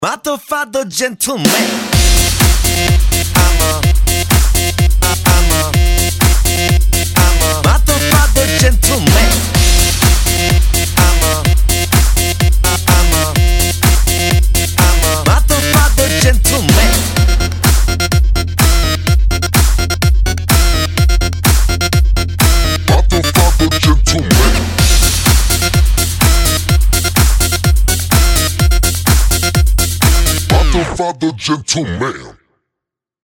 Motherfucker gentleman. Motherfucker gentleman. Motherfucker gentleman. Motherfucker gentleman. Motherfucker gentleman.